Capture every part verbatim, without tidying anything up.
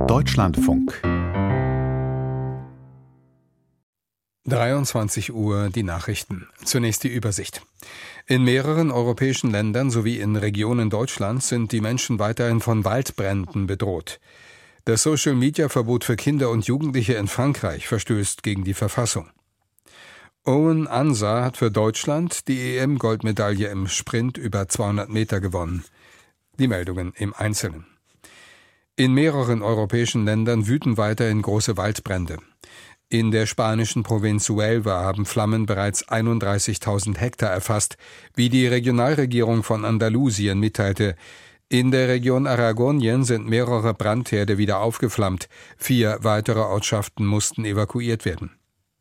Deutschlandfunk. dreiundzwanzig Uhr die Nachrichten. Zunächst die Übersicht. In mehreren europäischen Ländern sowie in Regionen Deutschlands sind die Menschen weiterhin von Waldbränden bedroht. Das Social-Media-Verbot für Kinder und Jugendliche in Frankreich verstößt gegen die Verfassung. Owen Ansah hat für Deutschland die E M-Goldmedaille im Sprint über zweihundert Meter gewonnen. Die Meldungen im Einzelnen. In mehreren europäischen Ländern wüten weiterhin große Waldbrände. In der spanischen Provinz Huelva haben Flammen bereits einunddreißigtausend Hektar erfasst, wie die Regionalregierung von Andalusien mitteilte. In der Region Aragonien sind mehrere Brandherde wieder aufgeflammt. Vier weitere Ortschaften mussten evakuiert werden.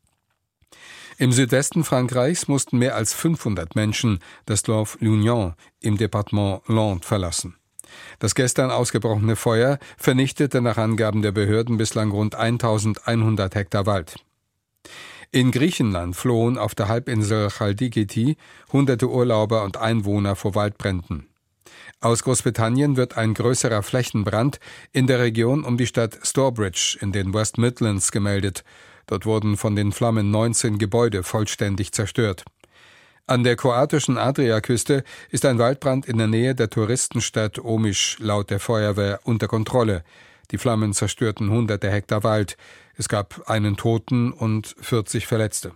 Im Südwesten Frankreichs mussten mehr als fünfhundert Menschen das Dorf Lugnon im Departement Landes verlassen. Das gestern ausgebrochene Feuer vernichtete nach Angaben der Behörden bislang rund eintausendeinhundert Hektar Wald. In Griechenland flohen auf der Halbinsel Chalkidiki hunderte Urlauber und Einwohner vor Waldbränden. Aus Großbritannien wird ein größerer Flächenbrand in der Region um die Stadt Stourbridge in den West Midlands gemeldet. Dort wurden von den Flammen neunzehn Gebäude vollständig zerstört. An der kroatischen Adriaküste ist ein Waldbrand in der Nähe der Touristenstadt Omiš laut der Feuerwehr unter Kontrolle. Die Flammen zerstörten hunderte Hektar Wald. Es gab einen Toten und vierzig Verletzte.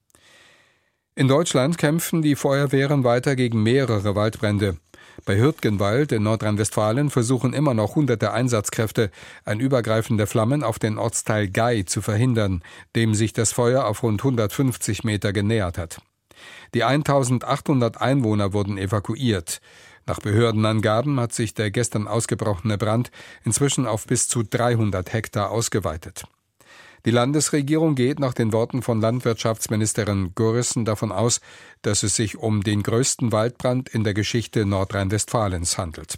In Deutschland kämpfen die Feuerwehren weiter gegen mehrere Waldbrände. Bei Hürtgenwald in Nordrhein-Westfalen versuchen immer noch hunderte Einsatzkräfte, ein Übergreifen der Flammen auf den Ortsteil Gay zu verhindern, dem sich das Feuer auf rund hundertfünfzig Meter genähert hat. Die eintausendachthundert Einwohner wurden evakuiert. Nach Behördenangaben hat sich der gestern ausgebrochene Brand inzwischen auf bis zu dreihundert Hektar ausgeweitet. Die Landesregierung geht nach den Worten von Landwirtschaftsministerin Gorissen davon aus, dass es sich um den größten Waldbrand in der Geschichte Nordrhein-Westfalens handelt.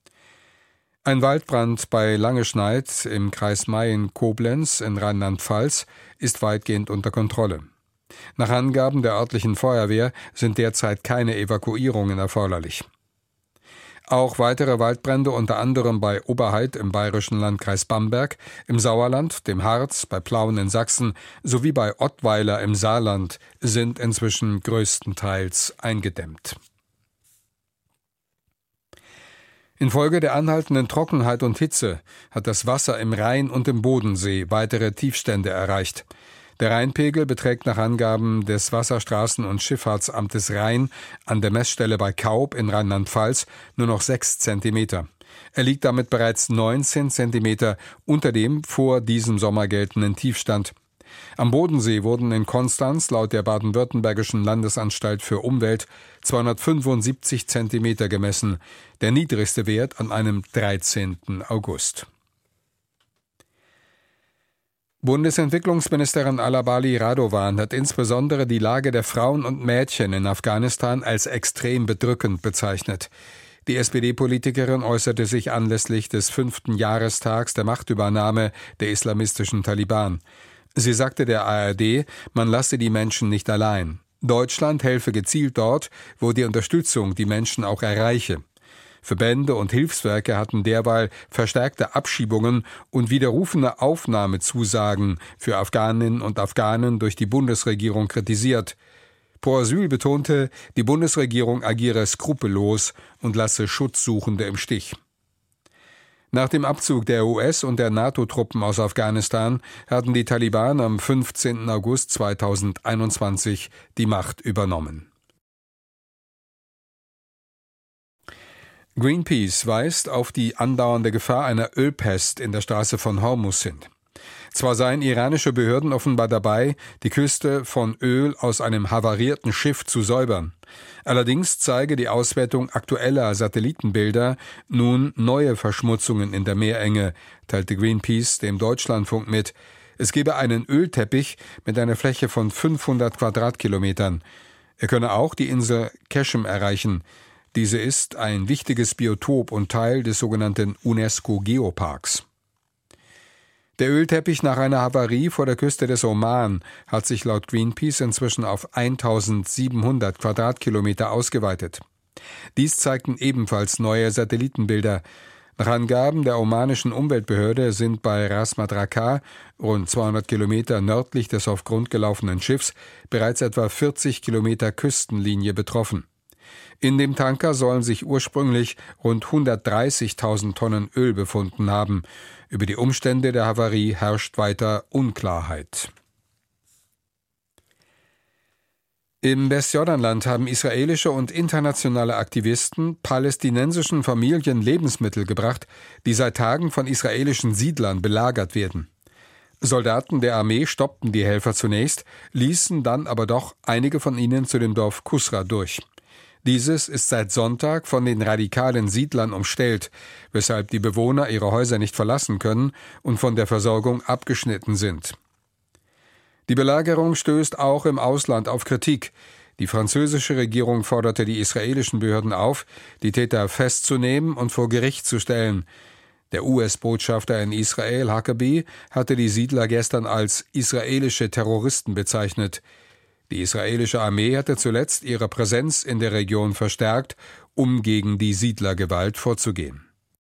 Ein Waldbrand bei Langeschneid im Kreis Mayen-Koblenz in Rheinland-Pfalz ist weitgehend unter Kontrolle. Nach Angaben der örtlichen Feuerwehr sind derzeit keine Evakuierungen erforderlich. Auch weitere Waldbrände, unter anderem bei Oberheid im bayerischen Landkreis Bamberg, im Sauerland, dem Harz, bei Plauen in Sachsen sowie bei Ottweiler im Saarland, sind inzwischen größtenteils eingedämmt. Infolge der anhaltenden Trockenheit und Hitze hat das Wasser im Rhein und im Bodensee weitere Tiefstände erreicht. Der Rheinpegel beträgt nach Angaben des Wasserstraßen- und Schifffahrtsamtes Rhein an der Messstelle bei Kaub in Rheinland-Pfalz nur noch sechs Zentimeter. Er liegt damit bereits neunzehn Zentimeter unter dem vor diesem Sommer geltenden Tiefstand. Am Bodensee wurden in Konstanz laut der baden-württembergischen Landesanstalt für Umwelt zweihundertfünfundsiebzig Zentimeter gemessen, der niedrigste Wert an einem dreizehnten August. Bundesentwicklungsministerin Alabali Radovan hat insbesondere die Lage der Frauen und Mädchen in Afghanistan als extrem bedrückend bezeichnet. Die S P D-Politikerin äußerte sich anlässlich des fünften Jahrestags der Machtübernahme der islamistischen Taliban. Sie sagte der A R D, man lasse die Menschen nicht allein. Deutschland helfe gezielt dort, wo die Unterstützung die Menschen auch erreiche. Verbände und Hilfswerke hatten derweil verstärkte Abschiebungen und widerrufene Aufnahmezusagen für Afghaninnen und Afghanen durch die Bundesregierung kritisiert. Pro Asyl betonte, die Bundesregierung agiere skrupellos und lasse Schutzsuchende im Stich. Nach dem Abzug der U S- und der NATO-Truppen aus Afghanistan hatten die Taliban am fünfzehnten August zweitausendeinundzwanzig die Macht übernommen. Greenpeace weist auf die andauernde Gefahr einer Ölpest in der Straße von Hormuz hin. Zwar seien iranische Behörden offenbar dabei, die Küste von Öl aus einem havarierten Schiff zu säubern. Allerdings zeige die Auswertung aktueller Satellitenbilder nun neue Verschmutzungen in der Meerenge, teilte Greenpeace dem Deutschlandfunk mit. Es gebe einen Ölteppich mit einer Fläche von fünfhundert Quadratkilometern. Er könne auch die Insel Keshem erreichen. Diese ist ein wichtiges Biotop und Teil des sogenannten UNESCO-Geoparks. Der Ölteppich nach einer Havarie vor der Küste des Oman hat sich laut Greenpeace inzwischen auf eintausendsiebenhundert Quadratkilometer ausgeweitet. Dies zeigten ebenfalls neue Satellitenbilder. Nach Angaben der omanischen Umweltbehörde sind bei Ras Madraka, rund zweihundert Kilometer nördlich des auf Grund gelaufenen Schiffs, bereits etwa vierzig Kilometer Küstenlinie betroffen. In dem Tanker sollen sich ursprünglich rund hundertdreißigtausend Tonnen Öl befunden haben. Über die Umstände der Havarie herrscht weiter Unklarheit. Im Westjordanland haben israelische und internationale Aktivisten palästinensischen Familien Lebensmittel gebracht, die seit Tagen von israelischen Siedlern belagert werden. Soldaten der Armee stoppten die Helfer zunächst, ließen dann aber doch einige von ihnen zu dem Dorf Kusra durch. Dieses ist seit Sonntag von den radikalen Siedlern umstellt, weshalb die Bewohner ihre Häuser nicht verlassen können und von der Versorgung abgeschnitten sind. Die Belagerung stößt auch im Ausland auf Kritik. Die französische Regierung forderte die israelischen Behörden auf, die Täter festzunehmen und vor Gericht zu stellen. Der U S-Botschafter in Israel, Huckabee, hatte die Siedler gestern als israelische Terroristen bezeichnet. Die israelische Armee hatte zuletzt ihre Präsenz in der Region verstärkt, um gegen die Siedlergewalt vorzugehen.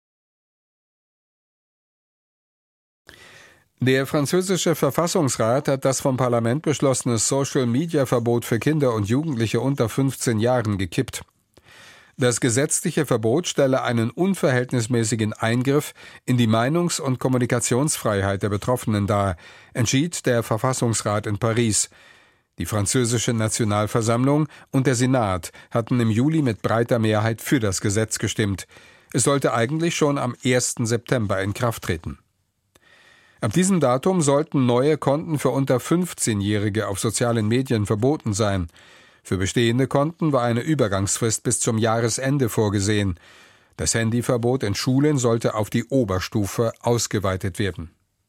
Der französische Verfassungsrat hat das vom Parlament beschlossene Social-Media-Verbot für Kinder und Jugendliche unter fünfzehn Jahren gekippt. Das gesetzliche Verbot stelle einen unverhältnismäßigen Eingriff in die Meinungs- und Kommunikationsfreiheit der Betroffenen dar, entschied der Verfassungsrat in Paris. Die französische Nationalversammlung und der Senat hatten im Juli mit breiter Mehrheit für das Gesetz gestimmt. Es sollte eigentlich schon am ersten September in Kraft treten. Ab diesem Datum sollten neue Konten für unter fünfzehnjährige auf sozialen Medien verboten sein. Für bestehende Konten war eine Übergangsfrist bis zum Jahresende vorgesehen. Das Handyverbot in Schulen sollte auf die Oberstufe ausgeweitet werden.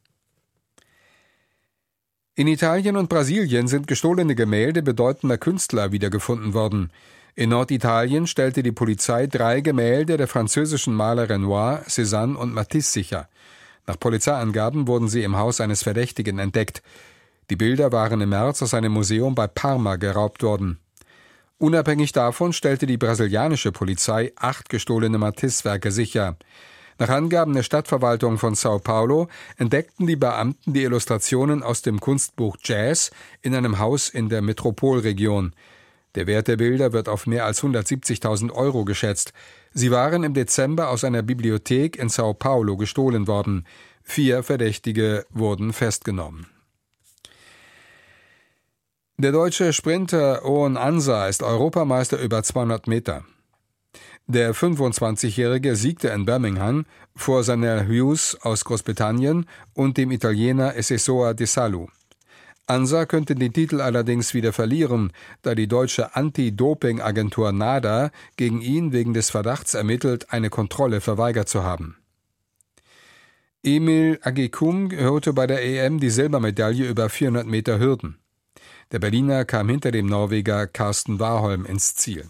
In Italien und Brasilien sind gestohlene Gemälde bedeutender Künstler wiedergefunden worden. In Norditalien stellte die Polizei drei Gemälde der französischen Maler Renoir, Cézanne und Matisse sicher. Nach Polizeiangaben wurden sie im Haus eines Verdächtigen entdeckt. Die Bilder waren im März aus einem Museum bei Parma geraubt worden. Unabhängig davon stellte die brasilianische Polizei acht gestohlene Matisse-Werke sicher. Nach Angaben der Stadtverwaltung von São Paulo entdeckten die Beamten die Illustrationen aus dem Kunstbuch Jazz in einem Haus in der Metropolregion. Der Wert der Bilder wird auf mehr als hundertsiebzigtausend Euro geschätzt. Sie waren im Dezember aus einer Bibliothek in São Paulo gestohlen worden. Vier Verdächtige wurden festgenommen. Der deutsche Sprinter Owen Ansa ist Europameister über zweihundert Meter. Der fünfundzwanzigjährige siegte in Birmingham vor Sanel Hughes aus Großbritannien und dem Italiener Esesoa De Salu. Ansa könnte den Titel allerdings wieder verlieren, da die deutsche Anti-Doping-Agentur NADA gegen ihn wegen des Verdachts ermittelt, eine Kontrolle verweigert zu haben. Emil Agyekum holte bei der E M die Silbermedaille über vierhundert Meter Hürden. Der Berliner kam hinter dem Norweger Carsten Warholm ins Ziel.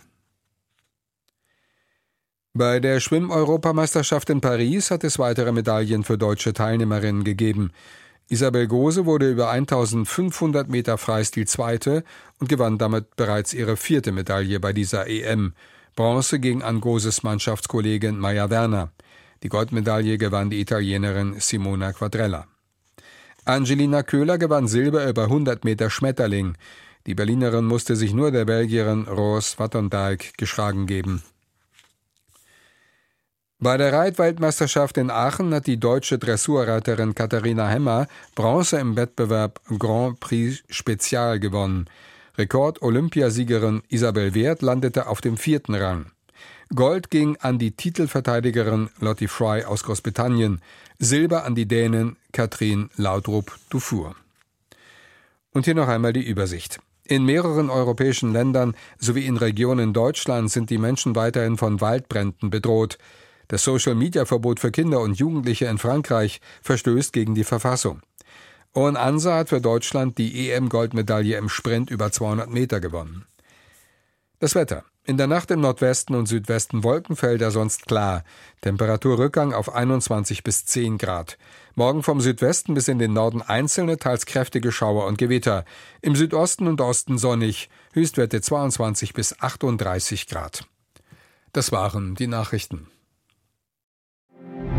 Bei der Schwimm-Europameisterschaft in Paris hat es weitere Medaillen für deutsche Teilnehmerinnen gegeben. Isabel Gose wurde über eintausendfünfhundert Meter Freistil Zweite und gewann damit bereits ihre vierte Medaille bei dieser E M. Bronze ging an Goses Mannschaftskollegin Maja Werner. Die Goldmedaille gewann die Italienerin Simona Quadrella. Angelina Köhler gewann Silber über hundert Meter Schmetterling. Die Berlinerin musste sich nur der Belgierin Roos Wattendijk geschlagen geben. Bei der Reitweltmeisterschaft in Aachen hat die deutsche Dressurreiterin Katharina Hemmer Bronze im Wettbewerb Grand Prix Spezial gewonnen. Rekord-Olympiasiegerin Isabel Wert landete auf dem vierten Rang. Gold ging an die Titelverteidigerin Lottie Fry aus Großbritannien, Silber an die Dänin Katrin Laudrup-Dufour. Und hier noch einmal die Übersicht. In mehreren europäischen Ländern sowie in Regionen Deutschlands sind die Menschen weiterhin von Waldbränden bedroht. Das Social-Media-Verbot für Kinder und Jugendliche in Frankreich verstößt gegen die Verfassung. Owen Ansa hat für Deutschland die E M-Goldmedaille im Sprint über zweihundert Meter gewonnen. Das Wetter. In der Nacht im Nordwesten und Südwesten Wolkenfelder, sonst klar. Temperaturrückgang auf einundzwanzig bis zehn Grad. Morgen vom Südwesten bis in den Norden einzelne, teils kräftige Schauer und Gewitter. Im Südosten und Osten sonnig. Höchstwerte zweiundzwanzig bis achtunddreißig Grad. Das waren die Nachrichten.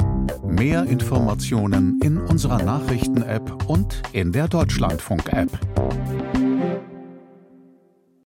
Mehr Informationen in unserer Nachrichten-App und in der Deutschlandfunk-App.